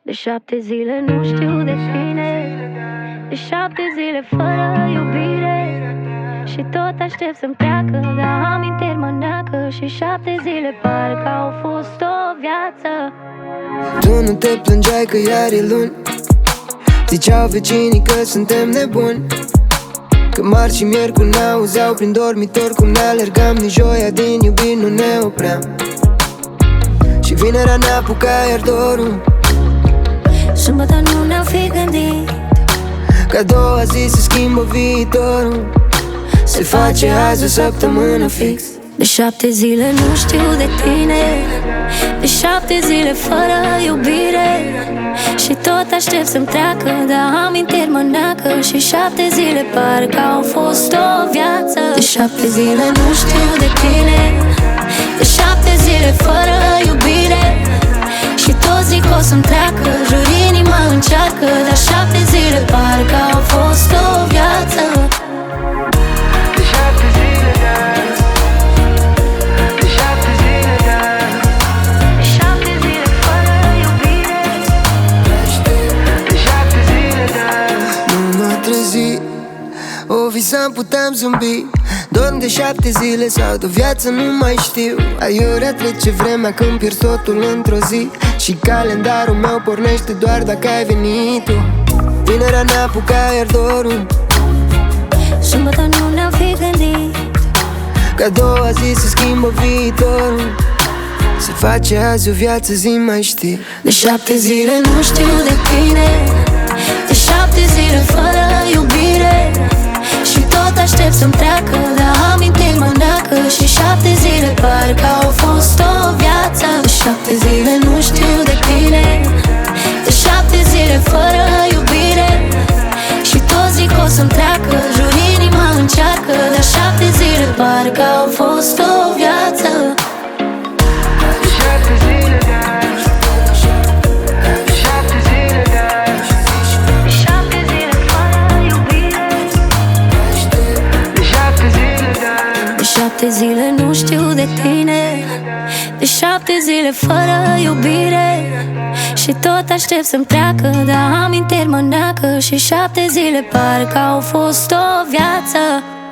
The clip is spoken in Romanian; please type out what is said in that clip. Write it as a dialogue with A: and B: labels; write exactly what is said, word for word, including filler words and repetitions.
A: De șapte zile nu știu de tine, de șapte zile fără iubire. Și tot aștept să-mi treacă, dar amintiri mă neacă. Și șapte zile parcă au fost o viață.
B: Tu nu te plângeai că iar e luni, ziceau vecinii că suntem nebuni, că marți și miercuri ne auzeau prin dormitor cum ne alergam. Nici joia din iubiri nu ne opream. Și vinerea ne apuca iar dorul.
A: Sâmbătă nu ne-am fi gândit
B: că a doua zi se schimbă viitorul. Se face azi o săptămână fix.
A: De șapte zile nu știu de tine, de șapte zile fără iubire. Și tot aștept să-mi treacă, dar amintiri mă neacă. Și șapte zile parcă au fost o viață. De șapte zile nu știu de tine, de șapte zile fără iubire. Și tot zic o să-mi treacă, jur inima încearcă. Dar șapte zile parcă au fost o viață.
B: De șapte zile, da. De șapte zile, da.
A: De șapte zile fără iubire.
B: De șapte zile, da. Nu m-a trezit, o visam, puteam zâmbi. Dorm de șapte zile sau de viață nu mai știu. Aiurea trece vremea când pierzi totul într-o zi. Și calendarul meu pornește doar dacă ai venit tu. Vinerea ne apuca iar dorul.
A: Sâmbătă nu ne-am fi gândit
B: că a doua zi se schimbă viitorul. Se face azi o viață, zi mai știi.
A: De șapte zile nu știu de tine, de șapte zile fără iubire. Și tot aștept să-mi treacă, dar amintiri mă neacă. Și șapte zile parcă au fost o viață. De șapte zile nu știu de tine, de șapte zile fără iubire. Și tot zic o să-mi treacă, jur inima încearcă. Dar șapte zile parcă au fost o viață.
B: De șapte zile, da. De șapte zile, da.
A: De șapte zile fără iubire.
B: De șapte zile, da.
A: De șapte zile nu știu de tine, de șapte zile fără iubire. Și tot aștept să-mi treacă, dar amintiri mă neacă. Și șapte zile parcă au fost o viață.